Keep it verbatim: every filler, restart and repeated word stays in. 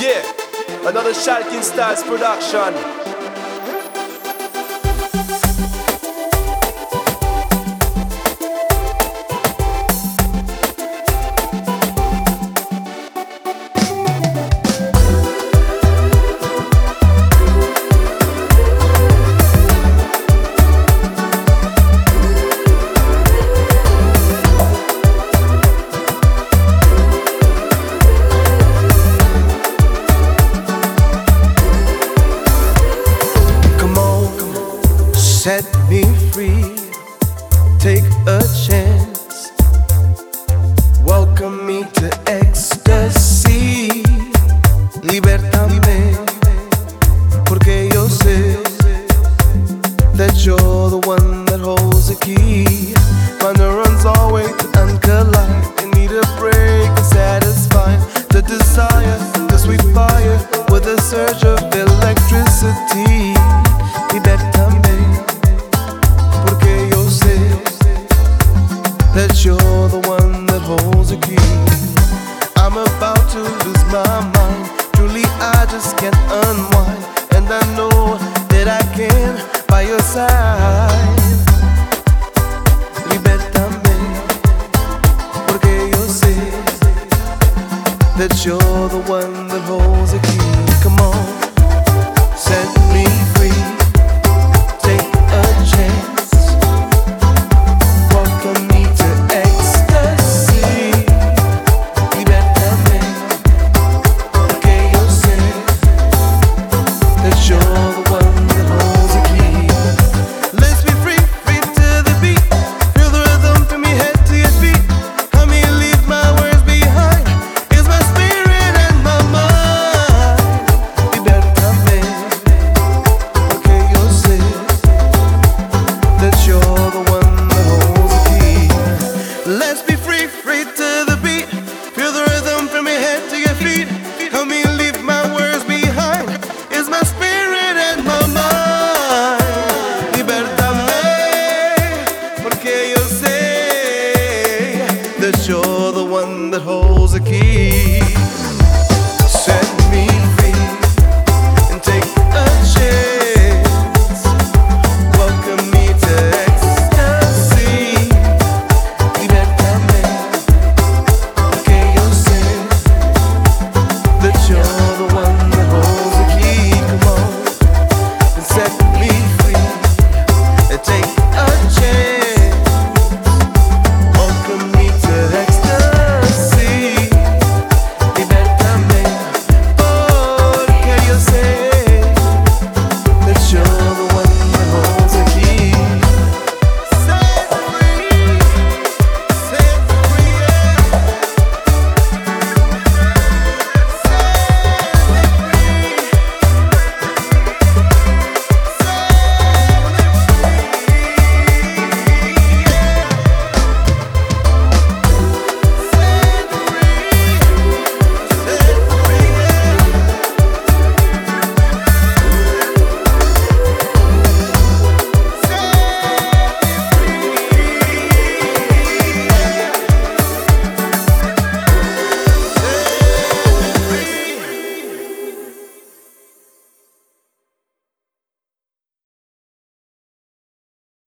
Yeah, another Shalkin Styles production. Set me free, take a chance, welcome me to ecstasy. Libértame, porque yo sé that you're the one that holds the key. My neurons all wait and collide, I need a break to satisfy the desire, the sweet fire with a surge of electricity. Libértame, that you're the one that holds the key. I'm about to lose my mind, truly I just can't unwind, and I know that I can by your side. Libértame, porque yo sé that you're the one that holds the key. Come on, set me free, take a chance, welcome me to ecstasy. Libértame, porque yo sé that you're the one that holds the key. Let's be free, free to the beat. Feel the rhythm from your head to your feet. Help me leave my words behind. It's my spirit and my mind. Libértame, porque yo sé that you're the one that holds the key. Let's be free, free to the beat. Feel the rhythm from your head to your feet. Help me leave my words behind. It's my spirit and my mind. Libértame, porque yo sé that you're the one that holds the key.